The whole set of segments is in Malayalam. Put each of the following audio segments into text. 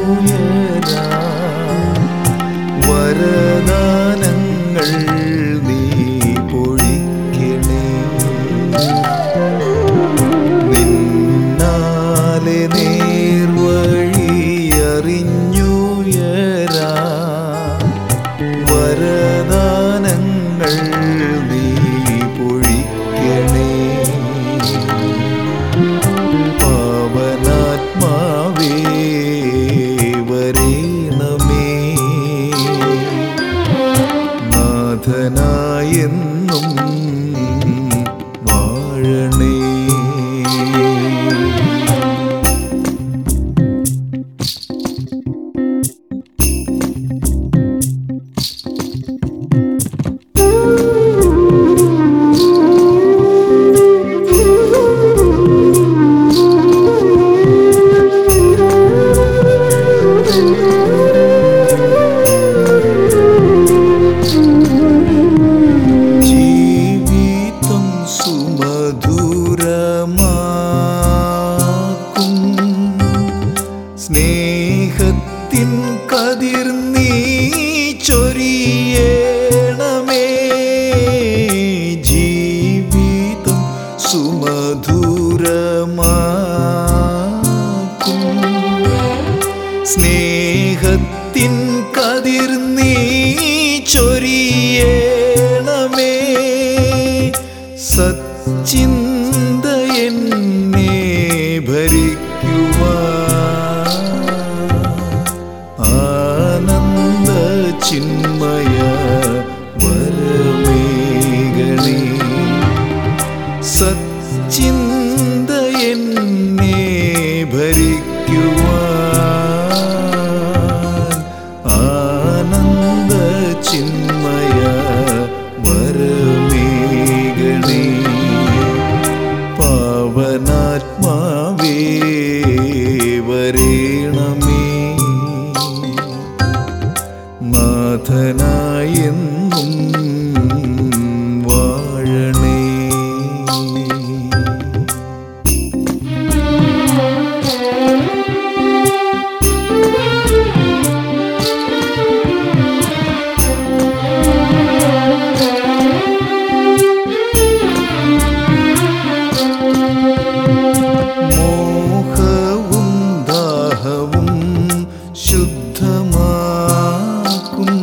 വരദാനങ്ങൾ നീ പൊഴിക്കണേ. നിന്നാലെ നേർവഴി അറിഞ്ഞുയരാ വരദാനങ്ങൾ നീ പൊഴിക്കണേ. പാവനാത്മാവേ വരേണമേ, നാഥനായെന്നും വാഴണേ. ജീവിതം സുമധുരമാക്കും സ്നേഹത്തിൻ കതിർ നീ ചൊരിയണമേ. ജീവിതം സുമധുരമാക്കും സ്നേഹത്തിൻ കതിർ നീ ചൊരിയണമേ. സച്ചിന്ത എന്നെ ഭരിക്കുവാൻ ആനന്ദ ചിന്മയ വരമേകണേ. സച്ചിന്ത എന്നെ ഭരിക്കുവാൻ ആനന്ദ ചിന്മയ വരമേകണേ. പാവനാത്മാവേ വരേണമേ, നാഥനായെന്നും വാഴണേ. മോഹവും ദാഹവും ശുദ്ധമാക്കും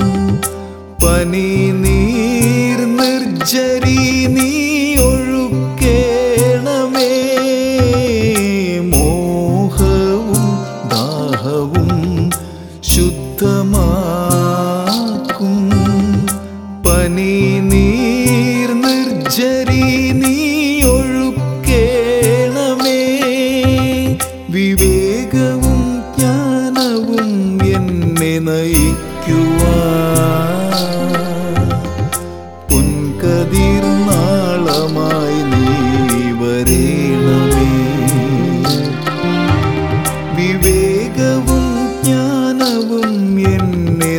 പനിനീർ നിർജ്ജരി നീ ഒഴുക്കേണമേ. മോഹവും ദാഹവും ശുദ്ധമാക്കും പനിനീർ നിർജ്ജരി നീ ഒഴുക്കേണമേ. വിവേകവും ജ്ഞാനവും എന്നെ നയിക്കുവാൻ പൊൻകതിർ നാളമായി നീ വരേണമേ. വിവേകവും ജ്ഞാനവും എന്നെ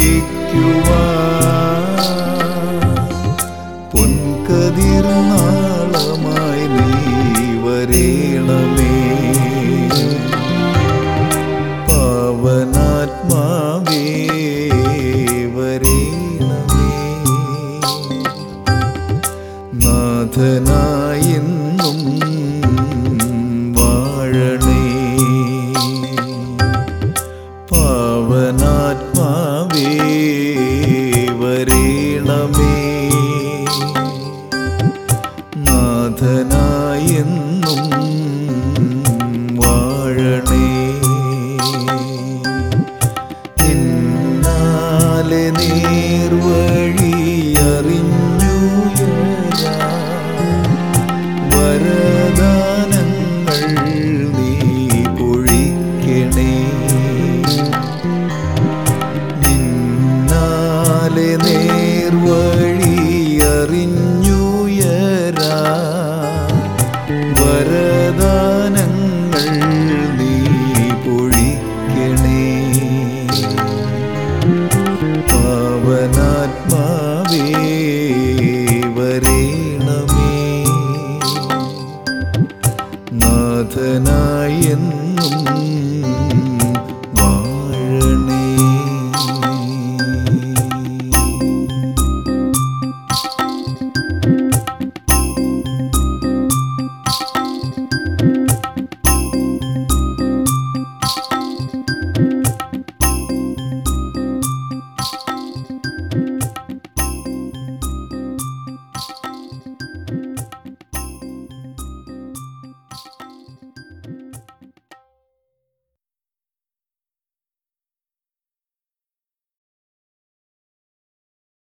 നയിക്കുവാൻ പൊൻകതിർ നാളമായി നീ വരേണമേ. പാവനാത്മാവേ വരേണമേ, നാഥനായെന്നും വാഴണേ. പാവനാത്മാവേ വരേണമേ, നാഥനായെന്നും വാഴണേ. നിന്നാലെ നേർവഴി അറിഞ്ഞുയരാ വരദാനങ്ങൾ നീ പൊഴിക്കണേ.